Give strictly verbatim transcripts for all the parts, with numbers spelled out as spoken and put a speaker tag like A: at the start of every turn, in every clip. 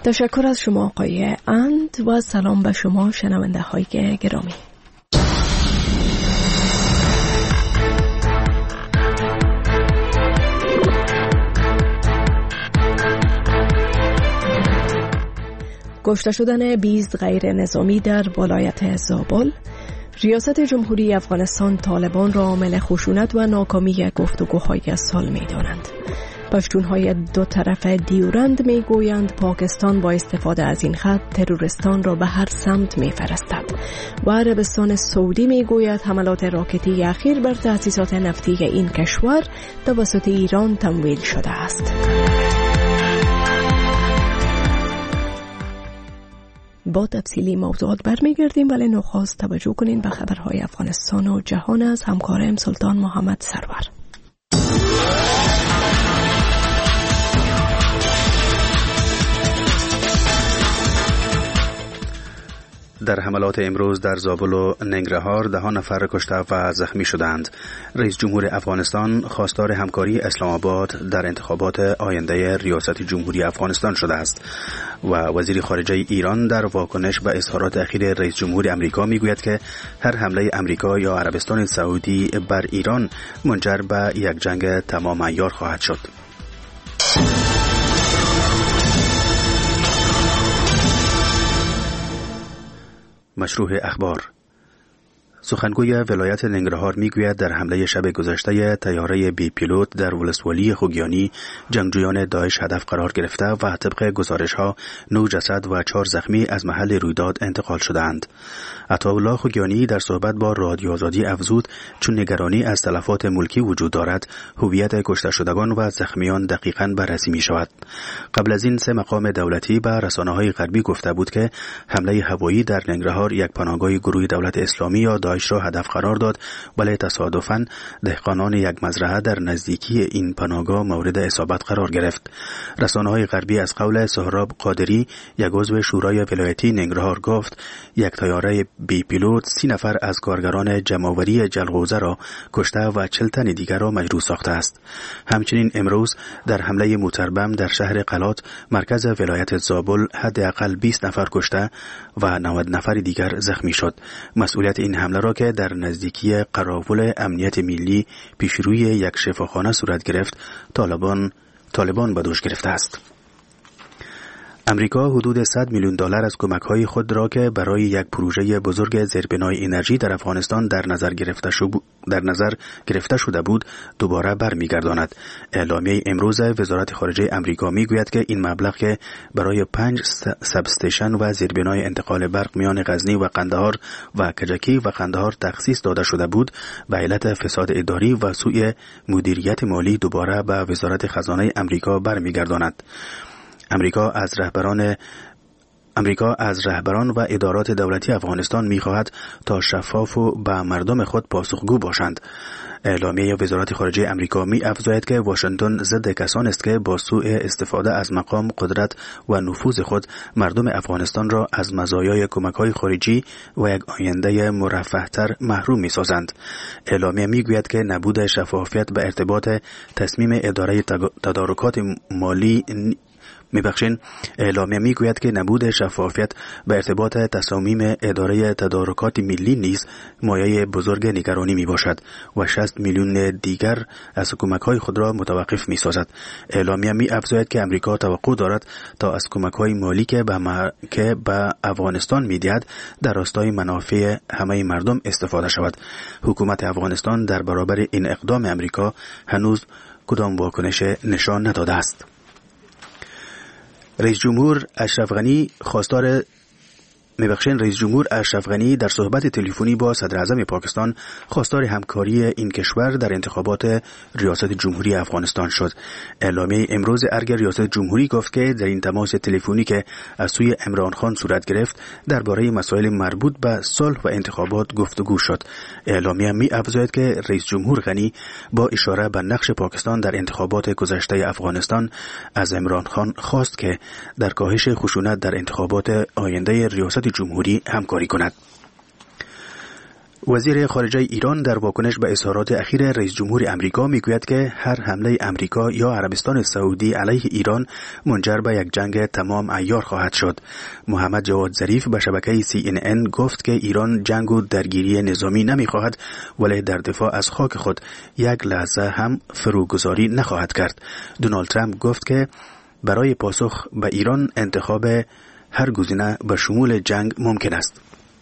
A: تشکر از شما آقای اند و سلام به شما شنونده های گرامی. کشته شدن بیست غیر نظامی در ولایت زابل، ریاست جمهوری افغانستان طالبان را عامل خشونت و ناکامی گفتگوهای سال می دانند. پشتونهای دو طرف دیورند می گویند پاکستان با استفاده از این خط تروریستان را به هر سمت می فرستد و عربستان سعودی می گوید حملات راکتی اخیر بر تأسیسات نفتی این کشور توسط ایران تمویل شده است. با تفصیلی موضوعات برمیگردیم، ولی نخست توجه کنین به خبرهای افغانستان و جهان از همکارم سلطان محمد سرور.
B: در حملات امروز در زابل و ننگرهار ده نفر کشته و زخمی شدند. رئیس جمهور افغانستان خواستار همکاری اسلام آباد در انتخابات آینده ریاست جمهوری افغانستان شده است و وزیر خارجه ایران در واکنش به اظهارات اخیر رئیس جمهور امریکا میگوید که هر حمله امریکا یا عربستان سعودی بر ایران منجر به یک جنگ تمام عیار خواهد شد. مشروع اخبار. سخنگوی ولایت ننگرهار میگوید در حمله شب گذشته طیاره بی پیلوت در ولسوالی خوگیانی جنگجویان داعش هدف قرار گرفته و طبق گزارش‌ها نه جسد و چهار زخمی از محل رویداد انتقال شدند. عطاالله خوگیانی در صحبت با رادیو آزادی افزود چون نگرانی از تلفات ملکی وجود دارد، هویت کشته شدگان و زخمیان دقیقاً بررسی می شود. قبل از این سه مقام دولتی به رسانه‌های غربی گفته بود که حمله هوایی در ننگرهار یک پناهگاه گروه دولت اسلامی یا داعش را هدف قرار داد، ولی تصادفاً دهقانان یک مزرعه در نزدیکی این پناهگاه مورد اصابت قرار گرفت. رسانه‌های غربی از قول سهراب قادری، یک عضو شورای ولایتی ننگرهار گفت یک طیاره بی پیلوت سی نفر از کارگران جمع‌آوری جلغوزه را کشته و چهل تن دیگر را مجروح ساخته است. همچنین امروز در حمله موتربم در شهر قلات مرکز ولایت زابل حداقل بیست نفر کشته و نود نفر دیگر زخمی شد. مسئولیت این حمله را که در نزدیکی قراول امنیت ملی پیشروی یک شفاخانه صورت گرفت، طالبان طالبان به دوش گرفته است. امریکا حدود صد میلیون دلار از کمک‌های خود را که برای یک پروژه بزرگ زیربنای انرژی در افغانستان در نظر گرفته شد در نظر گرفته شده بود دوباره برمیگرداند. اعلامیه امروز وزارت خارجه امریکا میگوید که این مبلغ که برای پنج سب استیشن و زیربنای انتقال برق میان غزنی و قندهار و کجکی و قندهار تخصیص داده شده بود، به علت فساد اداری و سوء مدیریت مالی دوباره به وزارت خزانه امریکا برمیگرداند. امریکا از رهبران امریکا از رهبران و ادارات دولتی افغانستان می‌خواهد تا شفاف و به مردم خود پاسخگو باشند. اعلامیه وزارت خارجه امریکا می‌افزاید که واشنگتن ضد کسانی است که با سوء استفاده از مقام، قدرت و نفوذ خود مردم افغانستان را از مزایای کمک‌های خارجی و یک آینده مرفه‌تر محروم می‌سازند. اعلامیه می‌گوید که نبود شفافیت به ارتباط تصمیم اداره تدارکات مالی میبخشین اعلامیه میگوید که نبود شفافیت به ارتباط تصامیم اداره تدارکات ملی نیز مایه بزرگ نگرانی می باشد و شصت میلیون دیگر از کمک‌های خود را متوقف می سازد. اعلامیه می افزاید که امریکا توقع دارد تا از کمک‌های مالی که به مر... که به افغانستان می‌دهد در راستای منافع همه مردم استفاده شود. حکومت افغانستان در برابر این اقدام امریکا هنوز کدام واکنش نشان نداده است. رئیس جمهور اشرف غنی خواستار میبخشین رئیس جمهور اشرف غنی در صحبت تلفنی با صدر اعظم پاکستان خواستار همکاری این کشور در انتخابات ریاست جمهوری افغانستان شد. اعلامیه امروز ارگ ریاست جمهوری گفت که در این تماس تلفنی که از سوی عمران خان صورت گرفت درباره مسائل مربوط به صلح و انتخابات گفتگو شد. اعلامیه می افزاید که رئیس جمهور غنی با اشاره به نقش پاکستان در انتخابات گذشته افغانستان از عمران خان خواست که در کاهش خشونت در انتخابات آینده ریاست جمهوری همکاری کند. وزیر خارجه ایران در واکنش به اظهارات اخیر رئیس جمهور امریکا میگوید که هر حمله امریکا یا عربستان سعودی علیه ایران منجر به یک جنگ تمام عیار خواهد شد. محمد جواد ظریف به شبکه سی ان ان گفت که ایران جنگ و درگیری نظامی نمیخواهد، ولی در دفاع از خاک خود یک لحظه هم فروگذاری نخواهد کرد. دونالد ترامپ گفت که برای پاسخ به ایران انتخاب هر گزینه به شمول جنگ ممکن است.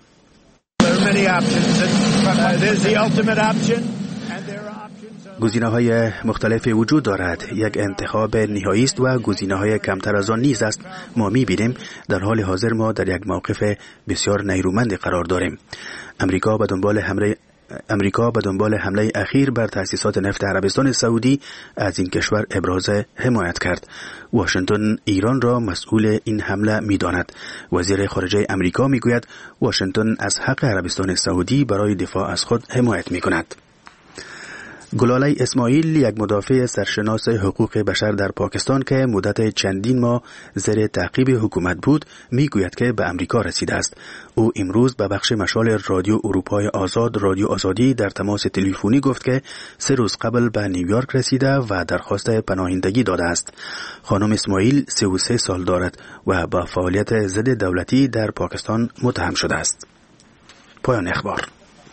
B: گزینه‌های مختلفی وجود دارد. یک انتخاب نهایی است و گزینه‌های کمتر از آن نیز است. ما می‌بینیم در حال حاضر ما در یک موقف بسیار نیرومند قرار داریم. امریکا به دنبال حمله امریکا به دنبال حمله اخیر بر تأسیسات نفت عربستان سعودی از این کشور ابراز حمایت کرد. واشنگتن ایران را مسئول این حمله می‌داند. وزیر خارجه امریکا میگوید واشنگتن از حق عربستان سعودی برای دفاع از خود حمایت می‌کند. گلاله اسماعیل، یک مدافع سرشناس حقوق بشر در پاکستان که مدت چندین ماه زیر تعقیب حکومت بود، میگوید که به امریکا رسیده است. او امروز به بخش مشال رادیو اروپای آزاد رادیو آزادی در تماس تلفنی گفت که سه روز قبل به نیویورک رسیده و درخواست پناهندگی داده است. خانم اسماعیل سی و سه سال دارد و با فعالیت ضد دولتی در پاکستان متهم شده است. پایان اخبار.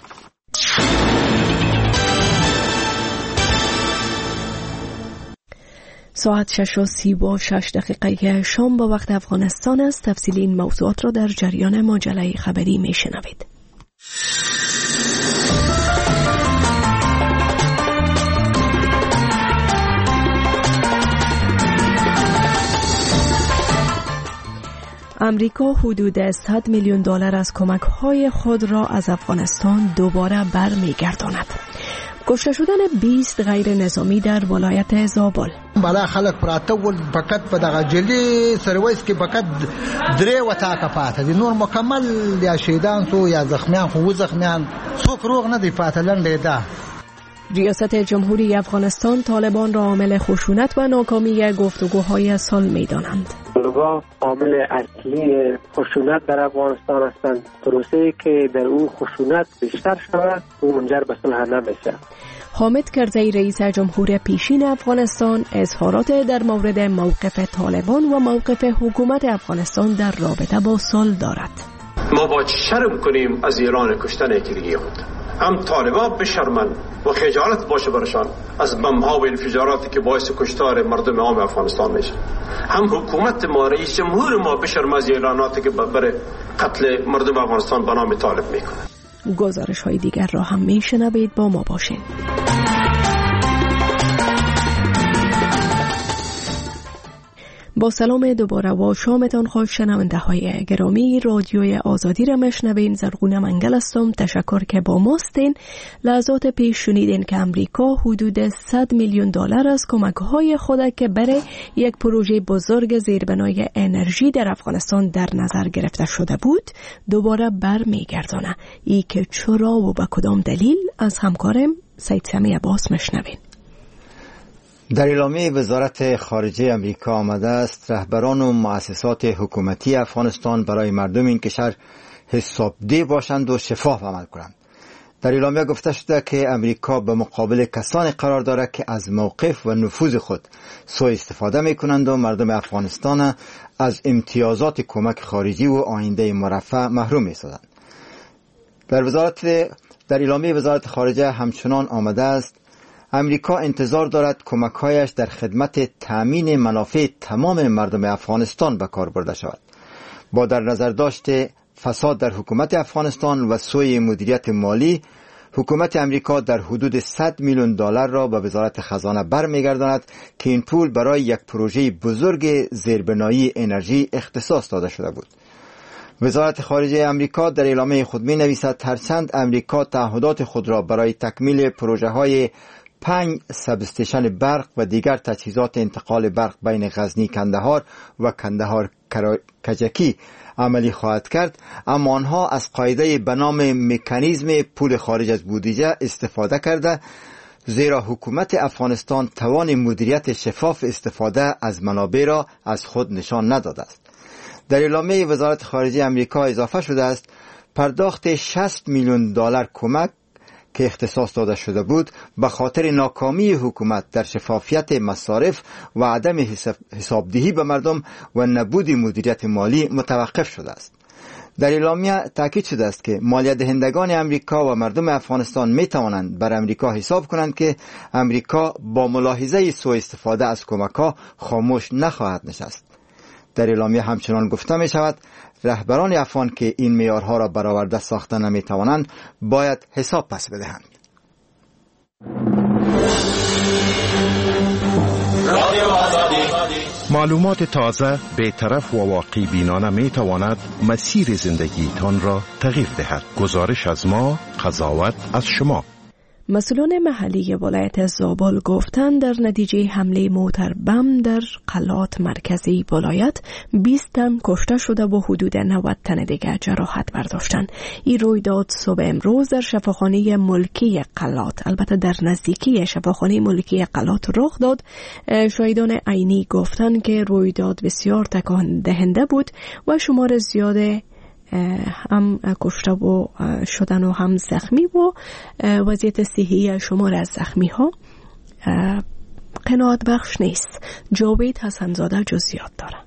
A: ساعت شش و سی و شش دقیقه شام با وقت افغانستان است. تفصیل این موضوعات را در جریان مجله خبری می شنوید. امریکا حدود صد میلیون دلار از کمک‌های خود را از افغانستان دوباره برمیگرداند. کشته شدن بیست غیر نظامی در ولایت زابل.
C: بالا خلک پراته ول فقط په دغه جلی سرویس کې فقط درې وټاکه پاته دي، نور مکمل یا شهیدان سو یا زخمیان خو زخمیان څوک روغ نه دی پاته لنډه ده.
A: ریاست جمهوری افغانستان طالبان را عامل خشونت و ناکامی گفتگوهای صلح می‌دانند.
D: طالبان عامل اصلی خشونت در افغانستان هستند. پروسه‌ای که در او خشونت بیشتر شود او منجر به صلح نمیشه.
A: حامد کرزی رئیس جمهور پیشین افغانستان اظهارات در مورد موقف طالبان و موقف حکومت افغانستان در رابطه با صلح دارد.
E: ما باید شرم کنیم از ایران کشتن یکدیگه خود. هم طالبان بشرمن و خجالت باشه برشان از بمب‌ها و انفجاراتی که باعث کشتار مردم عام افغانستان میشه. هم حکومت ما، رئیس جمهور ما بشرم از اعلاناتی که برای قتل مردم افغانستان به نام طالب میکنه.
A: گزارش های دیگر را هم میشنوید، با ما باشید. با سلام دوباره و شامتان خوش شنونده های گرامی. رادیوی آزادی را مشنوین. زرغون منگل هستم. تشکر که با ماستین. لحظات پیش شنیدین که امریکا حدود صد میلیون دلار از کمک‌های خود که برای یک پروژه بزرگ زیربنای انرژی در افغانستان در نظر گرفته شده بود دوباره برمیگردانه. ای که چرا و به کدام دلیل از همکارم سید سمی عباس مشنوین.
F: در اعلامیه وزارت خارجه امریکا آمده است رهبران و مؤسسات حکومتی افغانستان برای مردم این کشور حسابدهی باشند و شفاف عمل کنند. در اعلامیه گفته شده که امریکا به مقابل کسانی قرار دارد که از موقف و نفوذ خود سوء استفاده می کنند و مردم افغانستان از امتیازات کمک خارجی و آینده مرفه محروم می سازند. در وزارت در اعلامیه وزارت خارجه همچنان آمده است امریکا انتظار دارد کمک‌هایش در خدمت تأمین منافع تمام مردم افغانستان به کار برده شود. با در نظر داشت فساد در حکومت افغانستان و سوء مدیریت مالی، حکومت امریکا در حدود صد میلیون دلار را به وزارت خزانه برمیگرداند که این پول برای یک پروژه بزرگ زیربنایی انرژی اختصاص داده شده بود. وزارت خارجه امریکا در اعلامیه خود می نویسد هرچند امریکا تعهدات خود را برای تکمیل پروژه های پنج سب استیشن برق و دیگر تجهیزات انتقال برق بین غزنی کندهار و کندهار کجکی عملی خواهد کرد، اما آنها از قاعده به نام مکانیزم پول خارج از بودجه استفاده کرده، زیرا حکومت افغانستان توان مدیریت شفاف استفاده از منابع را از خود نشان نداده است. در اعلامیه وزارت خارجه امریکا اضافه شده است پرداخت شصت میلیون دلار کمک که اختصاص داده شده بود به خاطر ناکامی حکومت در شفافیت مصارف و عدم حسابدهی به مردم و نبود مدیریت مالی متوقف شده است. در اعلامیه تاکید شده است که مالیه دهندگان امریکا و مردم افغانستان می توانند بر امریکا حساب کنند که امریکا با ملاحظه سوء استفاده از کمک‌ها خاموش نخواهد نشست. در اعلامیه همچنان گفته می شود رهبران افغان که این معیارها را برآورده ساخته نمی توانند باید حساب پس بدهند.
G: معلومات تازه، بی‌طرف و واقع بینانه می تواند مسیر زندگی تان را تغییر دهد. گزارش از ما، قضاوت از شما.
A: مسئولان محلی ولایت زابل گفتند در نتیجه حمله موتر بم در قلات مرکزی ولایت بیست تن کشته شده و حدود نود تن دیگر جراحت برداشتند. این رویداد صبح امروز در شفاخانه ملکی قلات، البته در نزدیکی شفاخانه ملکی قلات رخ داد. شاهدان عینی گفتند که رویداد بسیار تکان دهنده بود و شمار زیاد هم کشته و شدن و هم زخمی و وضعیت صحی شمار از زخمی ها قناعت بخش نیست. جاوید حسنزاده جزئیات داره.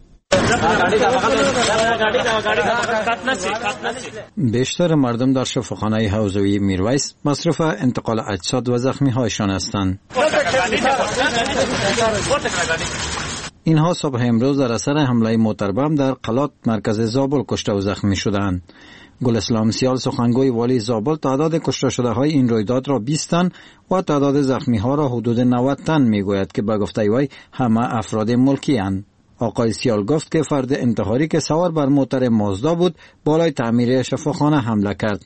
H: بیشتر مردم در شفاخانه حوزوی میرویس مصرف انتقال اجساد و زخمی هایشان هستند. اینها صبح امروز در اثر حمله موتر بم در قلات مرکز زابل کشته و زخمی شدند. گل اسلام سیال سخنگوی والی زابل تعداد کشته شده های این رویداد را بیست تن و تعداد زخمی ها را حدود نود تن میگوید که به گفته وی همه افراد ملکی اند. آقای سیال گفت که فرد انتحاری که سوار بر موتر مازدا بود بالای تعمیر شفاخانه حمله کرد.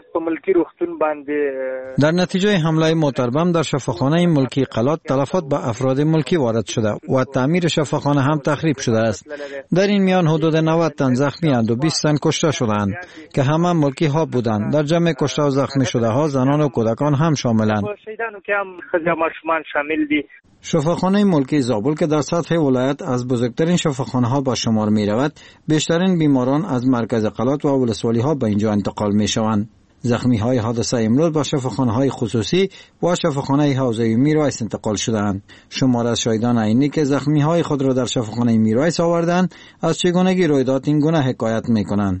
H: در نتیجه حمله موتر بم در شفاخانه ملکی قلات تلفات به افراد ملکی وارد شده و تعمیر شفاخانه هم تخریب شده است. در این میان حدود نود تن زخمی اند و بیست تن کشته شدند که همه ملکی ها بودند. در جمع کشته و زخمی شده ها زنان و کودکان هم شاملند. شفاخانه ملکی زابل که در سطح ولایت از بزرگترین شفاخانه ها با شمار می رود، بیشترین بیماران از مرکز قلات و ولسوالی ها به اینجا انتقال می شوند. زخمی های حادثه امروز با شفاخانه های خصوصی و شفاخانه حوزوی میرویس انتقال شدند. شمار از شاهدان عینی که زخمی های خود را در شفاخانه میرویس آوردند از چگونگی رویداد این گونه حکایت می کنند.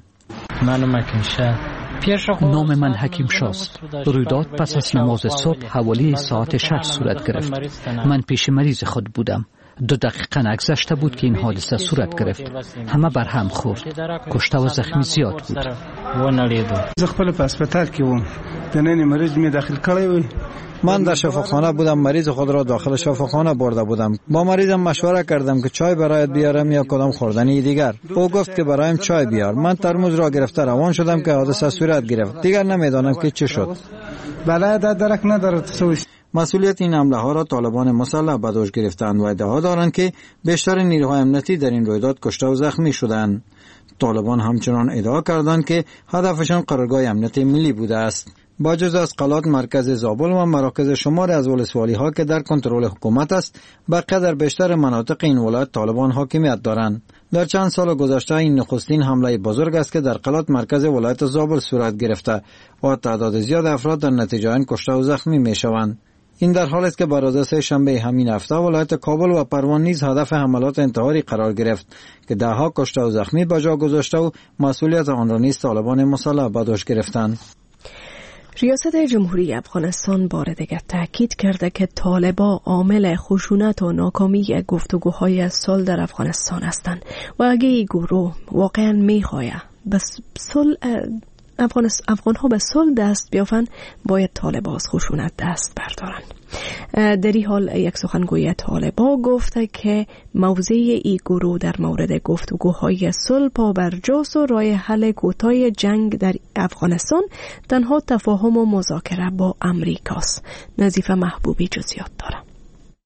I: نام من حکیم شاست. رویداد پس از نماز صبح حوالی ساعت شش صورت گرفت. من پیش مریض خود بودم. دو دقیقه نگذشته بود که این حادثه صورت گرفت. همه بر هم خورد. کشته و زخمی زیاد بود.
J: زه خپل په هسپتال کې وم. دننه مریض می داخل کړی و.
H: من در شفاخانه بودم، مریض خود را داخل شفاخانه برده بودم. با مریضم مشوره کردم که چای برایت بیارم یا کدام خوردنی دیگر. او گفت که برایم چای بیار. من ترموز را گرفته روان شدم که حادثه صورت گرفت. دیگر نمیدانم که چه شد.
J: بلای درک نداره تسویش.
H: مسئولیت این حمله ها را طالبان مسلح به دوش گرفتند و ادعا دارند که بیشتر نیروهای امنیتی در این رویداد کشته و زخمی شدند. طالبان همچنان ادعا کردند که هدفشان قرارگاه امنیت ملی بوده است. با جز از قلات مرکز زابل و مراکز شمار از ولسوالی ها که در کنترل حکومت است، بقیه در بیشتر مناطق این ولایت طالبان حاکمیت دارند. در چند سال گذشته این نخستین حمله بزرگ است که در قلات مرکز ولایت زابل صورت گرفته و تعداد زیاد افراد در نتیجه آن کشته و زخمی می شوند. این در حالی است که بر روز سه شنبه همین هفته ولایت کابل و پروان نیز هدف حملات انتحاری قرار گرفت که دهها کشته و زخمی به جا گذاشته و مسئولیت آن را نیز طالبان مسلح به دوش گرفتند.
A: ریاست جمهوری افغانستان بار دیگر تاکید کرده که طالبان عامل خشونت و ناکامی گفتگوهای صلح در افغانستان هستند و اگه این گروه واقعا میخواهد بس صلح افغان ها به صلح دست بیافن، باید طالبان از خشونت دست بردارند. در این حال یک سخنگوی طالبان گفته که موضع این گروه در مورد گفتگوهای صلح پابرجاست و راه حل کوتاه جنگ در افغانستان تنها تفاهم و مذاکره با امریکاست. نظیفه محبوبی جزئیات داره.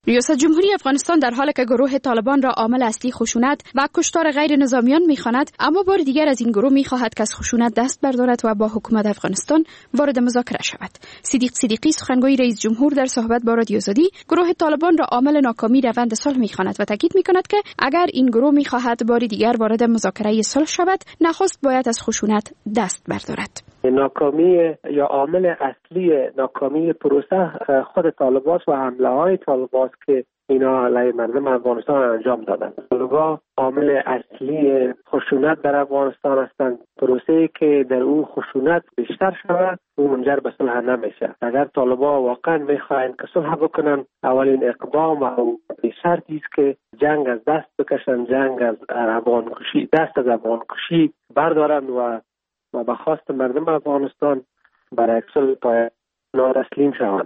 K: ریاست جمهوری افغانستان در حالی که گروه طالبان را عامل اصلی خشونت و کشتار غیر نظامیان می‌خواند، اما بار دیگر از این گروه می‌خواهد که از خشونت دست بردارد و با حکومت افغانستان وارد مذاکره شود. صدیق صدیقی، سخنگوی رئیس جمهور، در صحبت با رادیو آزادی گروه طالبان را عامل ناکامی روند صلح می‌خواند و تاکید می‌کند که اگر این گروه می‌خواهد بار دیگر وارد مذاکره صلح شود، نخست باید از خشونت دست بردارد.
D: ناکامی یا عامل اصلی ناکامی پروسه خود طالبان و حمله های طالبان که اینا علیه مردم افغانستان انجام دادند. طالبان عامل اصلی خشونت در افغانستان هستند. پروسه‌ای که در اون خشونت بیشتر شود اون منجر به صلح نمیشه. اگر طالبان واقعا میخواین که صلح بکنن، اولین اقدام و شرطی است که جنگ از دست بکشن، جنگ از افغان کشی دست از افغان کشی بردارن و و به خواست مردم افغانستان برای صلح پایان تسلیم شوند.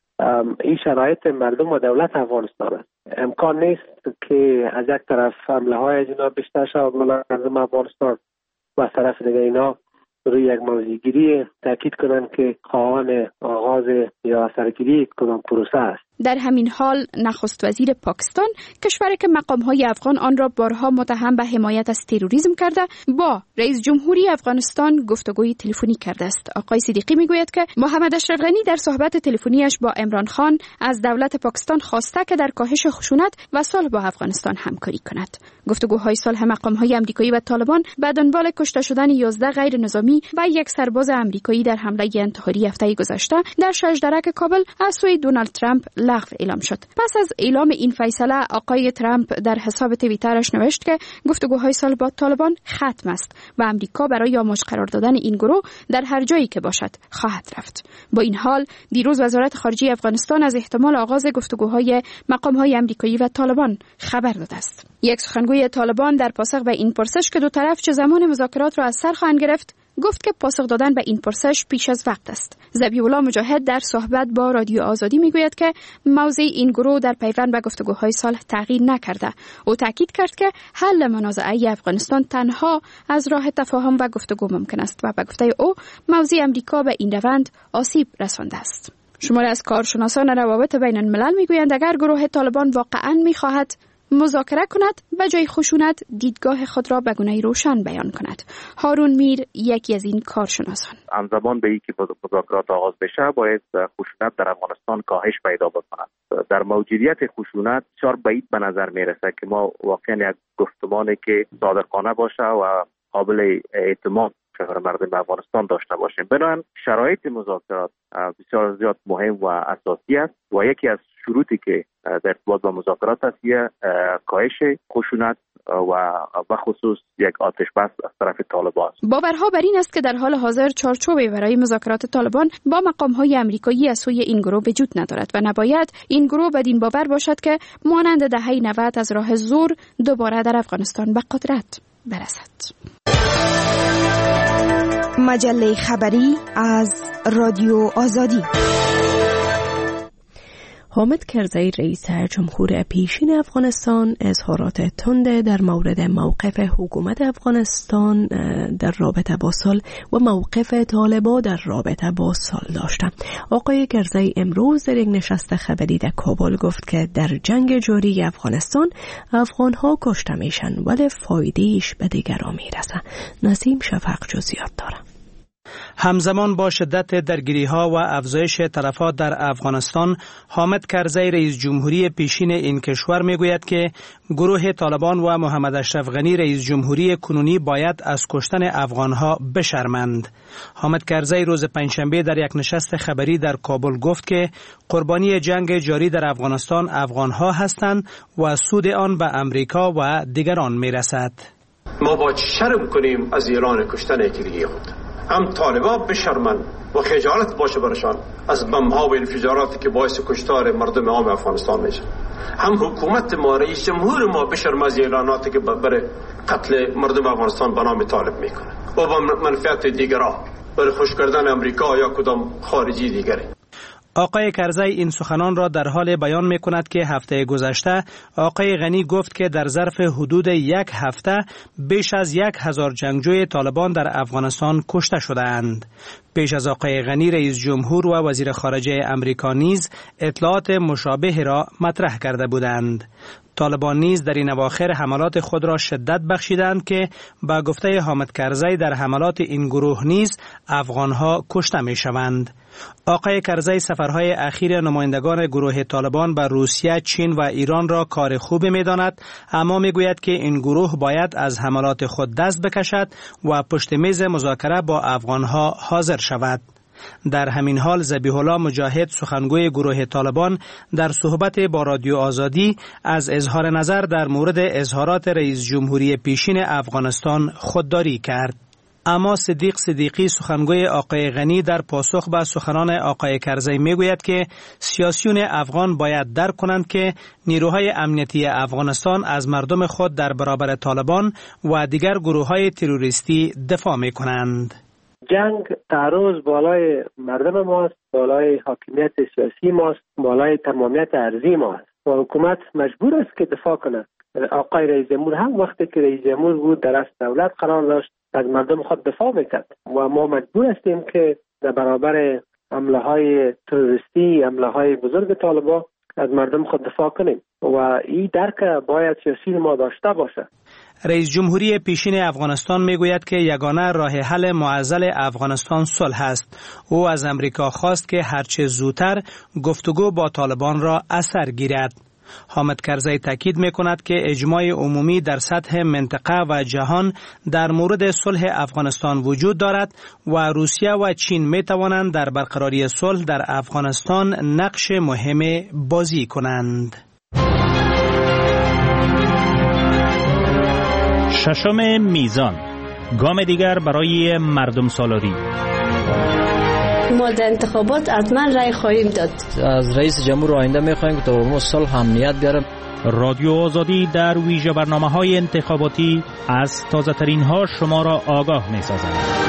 D: این شرایط مردم و دولت افغانستان است. امکان نیست که از یک طرف حمله های از اینا بیشتر شود به مردم افغانستان و از طرف دیگه اینا روی یک موضوعگیری تاکید کنند که خواهان آغاز یا سرگیری کدام پروسه است.
K: در همین حال نخست وزیر پاکستان، کشوری که مقام‌های افغان آن را بارها متهم به حمایت از تروریسم کرده، با رئیس جمهوری افغانستان گفتگوی تلفنی کرده است. آقای صدیقی میگوید که محمد اشرف غنی در صحبت تلفنیش با عمران خان از دولت پاکستان خواسته که در کاهش خشونت و صلح با افغانستان همکاری کند. گفتگوهای صلح مقام‌های آمریکایی و طالبان به دنبال کشته شدن یازده غیر نظامی و یک سرباز آمریکایی در حمله انتحاری هفته گذشته در شجرک کابل از سوی دونالد ترامپ لغو اعلام شد. پس از اعلام این فیصله، آقای ترامپ در حساب توییترش نوشت که گفتگوهای صلح با طالبان ختم است و آمریکا برای آماج قرار دادن این گروه در هر جایی که باشد خواهد رفت. با این حال دیروز وزارت خارجه افغانستان از احتمال آغاز گفتگوهای مقام‌های آمریکایی و طالبان خبر داده است. یک سخنگوی طالبان در پاسخ به این پرسش که دو طرف چه زمان مذاکرات را از سر خواهند گرفت، گفت که پاسخ دادن به این پرسش پیش از وقت است. ذبیح الله مجاهد در صحبت با رادیو آزادی میگوید که موضع این گروه در پیوند به گفتگوهای صلح تغییر نکرده. او تاکید کرد که حل منازعه افغانستان تنها از راه تفاهم و گفتگو ممکن است و به گفته او موضع امریکا به این روند آسیب رسانده است. شماری از کارشناسان روابط بین الملل میگویند اگر گروه طالبان واقعاً میخواهد مذاکره کند، به جای خشونت دیدگاه خود را به گونه روشن بیان کند. هارون میر یکی از این کارشناسان:
L: همزمان به اینکه مذاکرات آغاز بشه باید خشونت در افغانستان کاهش پیدا بکند. در موجودیت خشونت بسیار بعید به نظر میرسه که ما واقعا یک گفتمانی که صادقانه باشه و قابل اعتماد شهر مردم افغانستان داشته باشیم. بنابراین شرایط مذاکرات بسیار زیاد مهم و اساسی است و یکی از شروطی که در ارتباط با مذاکرات است کاهش خشونت و بخصوص یک آتش بس از طرف طالبان است.
K: باورها بر این است که در حال حاضر چارچوبی برای مذاکرات طالبان با مقام‌های آمریکایی از سوی این گروه وجود ندارد و نباید این گروه بدین باور باشد که مانند دهه نود از راه زور دوباره در افغانستان به قدرت برسد.
M: مجله خبری از رادیو آزادی.
A: حامد کرزی رئیس جمهور پیشین افغانستان اظهارات تند در مورد موقف حکومت افغانستان در رابطه با صلح و موقف طالبان در رابطه با صلح داشتند. آقای کرزی امروز در یک نشست خبری در کابل گفت که در جنگ جاری افغانستان افغانها کشته میشن ولی فایدهش به دیگران میرسه. نسیم شفق جزئیات داره.
N: همزمان با شدت درگیری‌ها و افزایش تلفات در افغانستان، حامد کرزی رئیس جمهوری پیشین این کشور میگوید که گروه طالبان و محمد اشرف غنی رئیس جمهوری کنونی باید از کشتن افغانها بشرمند. حامد کرزی روز پنجشنبه در یک نشست خبری در کابل گفت که قربانی جنگ جاری در افغانستان افغانها هستند و سود آن به امریکا و دیگران میرسد.
E: ما باید شرم کنیم از ایران کشتن یکی خود. هم طالبان بشرمن و خجالت باشه برشان از بمب‌ها و انفجاراتی که باعث کشتار مردم عام افغانستان میشه. هم حکومت ما، رئیس جمهور ما بشرم از اعلاناتی که برای قتل مردم افغانستان به نام طالب میکنه و با منفعت دیگران برای خوش کردن امریکا یا کدام خارجی دیگری.
N: آقای کرزی این سخنان را در حال بیان می کند که هفته گذشته آقای غنی گفت که در ظرف حدود یک هفته بیش از یک هزار جنگجوی طالبان در افغانستان کشته شده‌اند. پیش از آقای غنی رئیس جمهور و وزیر خارجه امریکا نیز اطلاعات مشابه را مطرح کرده بودند. طالبان نیز در این اواخر حملات خود را شدت بخشیدند که با گفته حامد کرزی در حملات این گروه نیز افغانها کشته می شوند. آقای کرزی سفرهای اخیر نمایندگان گروه طالبان به روسیه، چین و ایران را کار خوبی می داند، اما می گوید که این گروه باید از حملات خود دست بکشد و پشت میز مذاکره با افغانها حاضر شود. در همین حال ذبیح الله مجاهد سخنگوی گروه طالبان در صحبت با رادیو آزادی از اظهار نظر در مورد اظهارات رئیس جمهوری پیشین افغانستان خودداری کرد. اما صدیق صدیقی سخنگوی آقای غنی در پاسخ به سخنان آقای کرزی میگوید که سیاسیون افغان باید درک کنند که نیروهای امنیتی افغانستان از مردم خود در برابر طالبان و دیگر گروه‌های تروریستی دفاع می‌کنند.
D: جنگ تعرض بالای مردم ماست، بالای حاکمیت سیاسی ماست، بالای تمامیت ارضی ماست و حکومت مجبور است که دفاع کند. آقای رئیس جمهور هم وقتی که رئیس جمهور بود در از دولت قرار داشت از مردم خود دفاع میکرد و ما مجبور هستیم که در برابر حمله های تروریستی، حمله های بزرگ طالبان از مردم خود دفاع کنیم و این درک باید سیاسی ما داشته باشه.
N: رئیس جمهوری پیشین افغانستان میگوید که یگانه راه حل معضل افغانستان صلح است. او از امریکا خواست که هرچه زودتر گفتگو با طالبان را اثر گیرد. حامد کرزی تاکید میکند که اجماع عمومی در سطح منطقه و جهان در مورد صلح افغانستان وجود دارد و روسیه و چین میتوانند در برقراری صلح در افغانستان نقش مهم بازی کنند.
O: ششم میزان، گام دیگر برای مردم سالاری.
P: ما در انتخابات حتما رای خواهیم داد.
Q: از رئیس جمهور آینده میخواهیم که تا صلح امنیت بیاره.
O: رادیو آزادی در ویژه برنامه‌های انتخاباتی از تازه ترین ها شما را آگاه می‌سازد.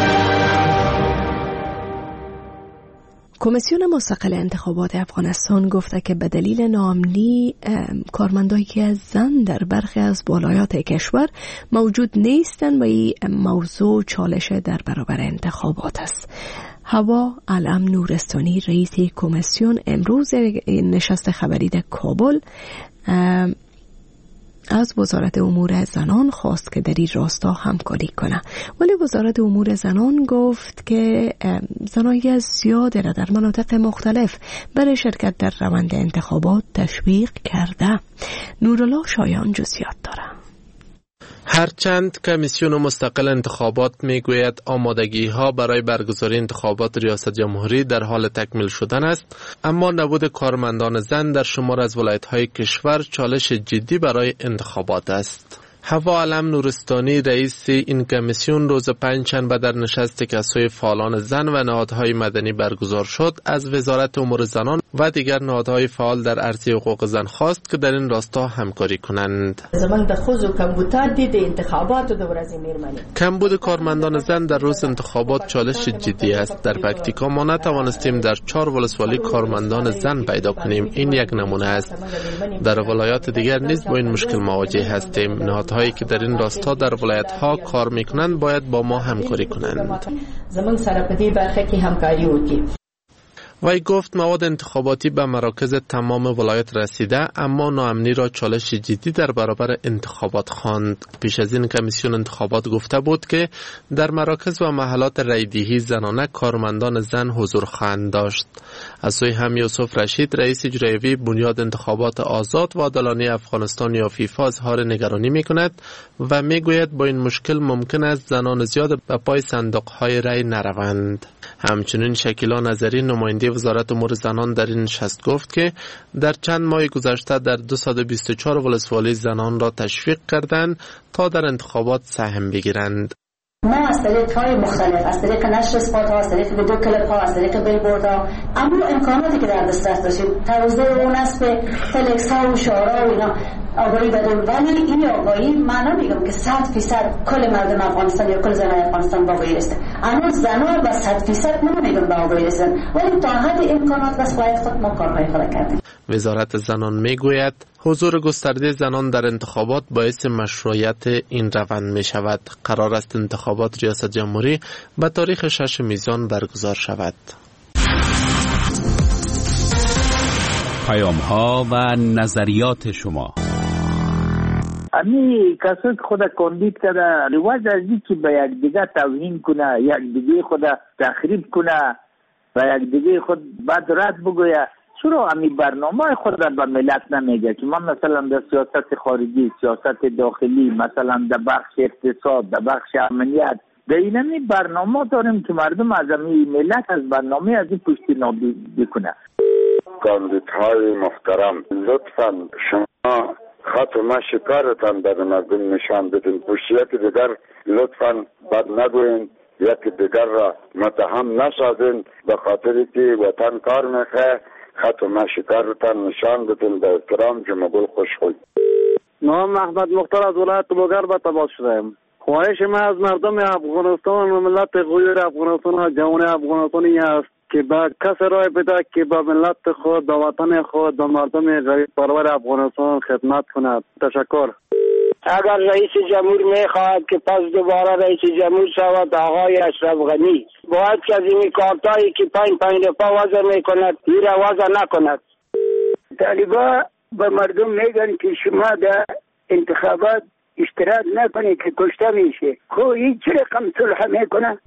A: کمیسیون مستقل انتخابات افغانستان گفته که به دلیل ناامنی کارمندایی که از زن در برخی از ولایات کشور موجود نیستند و این موضوع چالش در برابر انتخابات است. هوا علم نورستانی رئیس کمیسیون امروز نشست خبری در کابل از وزارت امور زنان خواست که در این راستا همکاری کنه، ولی وزارت امور زنان گفت که زنای زیادی را در مناطق مختلف برای شرکت در روند انتخابات تشویق کرده. نورالله شایان جزئیات داره.
R: هرچند کمیسیون مستقل انتخابات میگوید آمادگی ها برای برگزاری انتخابات ریاست جمهوری در حال تکمیل شدن است، اما نبود کارمندان زن در شمار از ولایت های کشور چالش جدی برای انتخابات است. هوا علم نورستانی رئیس این کمیسیون روز پنجشنبه در نشستی که از سوی فعالان زن و نهادهای مدنی برگزار شد از وزارت امور زنان و دیگر نهادهای فعال در عرصه حقوق زن خواست که در این راستا همکاری کنند. کمبود کارمندان زن در روز انتخابات چالش جدی است. در پکتیکا ما نتوانستیم در چهار ولسوالی کارمندان زن پیدا کنیم. این یک نمونه است. در ولایات دیگر نیز با این مشکل مواجه هستیم. نهادهای هایی که در این راستا در ولایت ها کار میکنند باید با ما همکاری کنند.
P: زمان سرپدی برخی که همکاری وکی.
R: وی گفت مواد انتخاباتی به مراکز تمام ولایت رسیده، اما ناامنی را چالش جدی در برابر انتخابات خواند. پیش از این کمیسیون انتخابات گفته بود که در مراکز و محلات رایدهی زنانه کارمندان زن حضور خواهند داشت. از سوی هم یوسف رشید رئیس اجرایی بنیاد انتخابات آزاد و عادلانه افغانستان یا فیفا اظهار نگرانی میکند و میگوید با این مشکل ممکن است زنان زیاد به پای صندوق‌های رای نروند. همچنین شکیلا نظری نماینده وزارت امور زنان در این نشست گفت که در چند ماه گذشته در دویست و بیست و چهار ولسوالی زنان را تشویق کردند تا در انتخابات سهم بگیرند.
P: ما از طریق های مختلف، از طریق نشر اسپات ها، از طریق ویدیو کلیپ ها، از طریق بیلبورد ها، اما امکاناتی که در دسترس داشتیم توزیع اون است به تلکس ها و شعارها و اینا آگاهی دادیم. ولی این آگاهی من نمیگم که صد فیصد کل مردم افغانستان یا کل زنان افغانستان به آگاهی رسیدن. اما زنان و صد فیصد نمیگم به آگاهی رسیدن، ولی تا حد امکانات و صلاحیت خود ما کارهای خود کردیم.
R: وزارت زنان میگوید حضور گسترده زنان در انتخابات باعث مشروعیت این روند می شود. قرار است انتخابات ریاست جمهوری به تاریخ شش میزان برگزار شود.
S: پیام ها و نظریات شما.
T: امی کسایی که خود کاندید کرده رواج از این که به یک دیگه توهین کنه، یک دیگه خود تخریب کنه و یک دیگه خود بد رد بگویه، چرا امی برنامه خود را به ملت نمیگه که ما مثلا در سیاست خارجی، سیاست داخلی، مثلا در بخش اقتصاد، در بخش امنیت، در این امی برنامه داریم که مردم از امی ملت از برنامه از این پشتی نابی بکنه.
U: کاندیدهای محترم، لطفا شما خط و مشی کارتان به مردم نشان بدین. هوشیت دیگر لطفا بد نگوین، یکی دیگر را متهم نسازین، به خاطری که وطن کار میخواه. خط و مشی کارتان نشان بدین. به احترام جمهور خوشخوی.
V: نام محمد مختار از ولایت بوگر به تماس شدم. خواهش من از مردم افغانستان و ملت غیر افغانستان و جوان افغانستانی است که با کس رای بده که با ملت خود، با وطن خود، با مردم غریب پرور افغانستان خدمت کند. تشکر.
W: اگر رئیس جمهور میخواهد که پس دوباره رئیس جمهور شود آقای اشرف غنی، باید که از این کارتایی که پنج پنج دفعه وضع میکند این را وضع نکند.
X: طالبا به مردم میگن که شما در انتخابات اشتراک نکنید که کشته میشه. خب این چه رقم صلح میکنه؟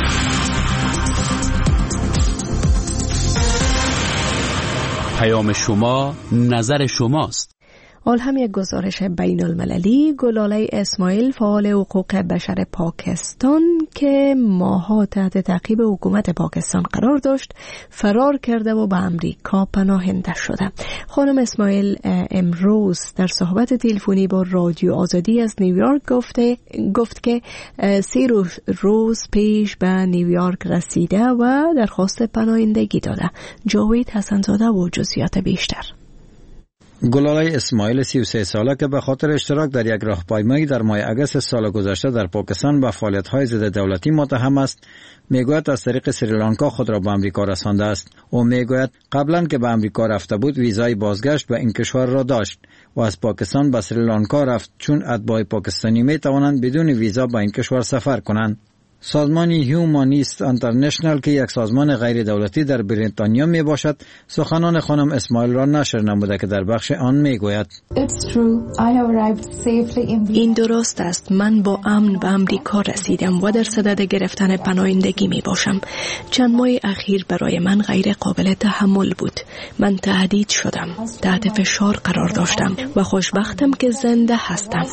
S: پیام شما، نظر شماست.
A: حال هم یک گزارش بین المللی. گلاله اسماعیل فعال حقوق بشر پاکستان که ماها تحت تعقیب حکومت پاکستان قرار داشت فرار کرده و به امریکا پناهنده شده. خانم اسماعیل امروز در صحبت تلفنی با رادیو آزادی از نیویورک گفته گفت که سی روز, روز پیش به نیویورک رسیده و درخواست پناهندگی داده. جاوید حسنزاده و جزئیات بیشتر.
H: گلاله اسماعیل سی و سه ساله که به خاطر اشتراک در یک راهپیمایی در ماه اگست سال گذشته در پاکستان به فعالیت‌های ضد دولتی متهم است، میگوید از طریق سریلانکا خود را به امریکا رسانده است. او میگوید قبلا که به امریکا رفته بود ویزای بازگشت به این کشور را داشت و از پاکستان به سریلانکا رفت چون اتباع پاکستانی می توانند بدون ویزا به این کشور سفر کنند. سازمان هیومانیست انترنشنال که یک سازمان غیر دولتی در بریتانیا می باشد سخنان خانم اسماعیل را نشر نموده که در بخش آن می گوید
A: این درست است، من با امن به امریکا رسیدم و در صدد گرفتن پناهندگی می باشم. چند ماه اخیر برای من غیر قابل تحمل بود. من تهدید شدم، تحت فشار قرار داشتم و خوشبختم که زنده هستم.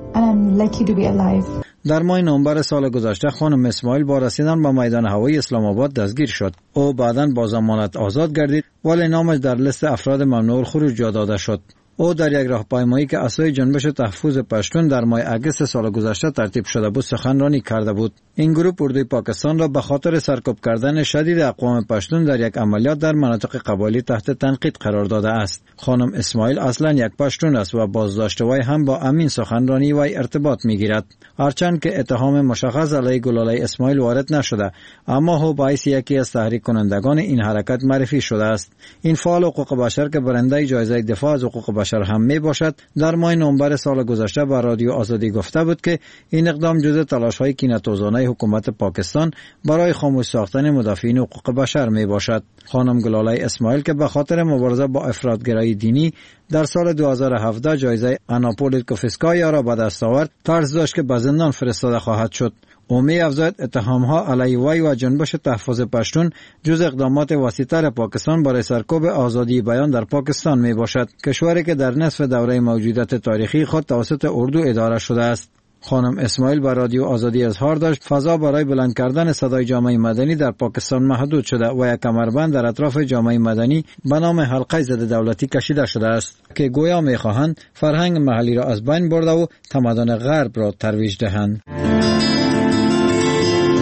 H: در ماه نوامبر سال گذشته خانم اسماعیل با رسیدن به میدان هوایی اسلام آباد دستگیر شد. او بعداً با ضمانت آزاد گردید ولی نامش در لیست افراد ممنوع الخروج جا داده شد. او در یک راهپیمایی که اسای جنبش تحفظ پشتون در ماه اگست سال گذشته ترتیب شده بود سخنرانی کرده بود. این گروه اردوی پاکستان را به خاطر سرکوب کردن شدید اقوام پشتون در یک عملیات در مناطق قبایلی تحت تنقید قرار داده است. خانم اسماعیل اصلا یک پشتون است و بازداشت وی هم با امین سخنرانی وی ارتباط میگیرد. هرچند که اتهام مشخص علیه گلاله اسماعیل وارد نشده، اما او باعث یکی از تحریک کنندگان این حرکت معرفی شده است. این فعال حقوق بشر که برنده جایزه دفاع از حقوق بشر هم می باشد در ماه نوامبر سال گذشته به رادیو آزادی گفته بود که این اقدام جزء تلاش‌های کینه‌توزانه حکومت پاکستان برای خاموش ساختن مدافعین حقوق بشر می باشد. خانم گلاله اسماعیل که به خاطر مبارزه با افراطگرایی دینی در سال دو هزار و هفده جایزه آنا پولیتکوفسکایا را به دست آورد، ترس داشت که به زندان فرستاده خواهد شد. او می افزاید اتهام‌ها علیه وی و جنبش تحفظ پشتون جز اقدامات وسیع‌تر پاکستان برای سرکوب آزادی بیان در پاکستان می باشد، کشوری که در نصف دوره موجودیت تاریخی خود توسط اردو اداره شده است. خانم اسماعیل با رادیو آزادی اظهار داشت فضا برای بلند کردن صدای جامعه مدنی در پاکستان محدود شده و یک کمربند در اطراف جامعه مدنی به نام حلقه ضد دولتی کشیده شده است که گویا می‌خواهند فرهنگ محلی را از بین برده و تمدن غرب را ترویج دهند.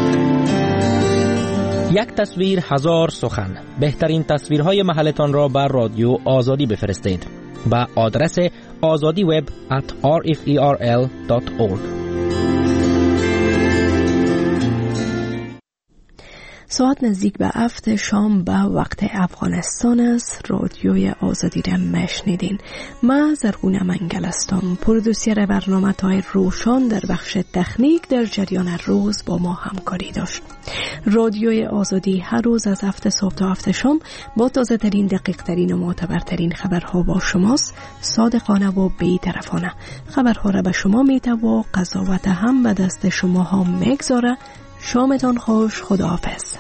B: یک تصویر هزار سخن. بهترین تصویرهای محلتان را بر رادیو آزادی بفرستید با آدرس azadi web at r f e r l dot org.
A: ساعت نزدیک به هفت شام به وقت افغانستان است. رادیوی آزادی را مشنیدین. ما زرغون منگل هستم. پرودوسر برنامه تای روشان در بخش تکنیک در جریان روز با ما همکاری داشت. رادیوی آزادی هر روز از هفت صبح تا هفت شام با تازه ترین، دقیق ترین و معتبرترین خبرها با شماست. صادقانه و بی‌طرفانه خبرها را به شما میته و قضاوت هم به دست شما ها میگذاره. شامتان خوش. خداحافظ.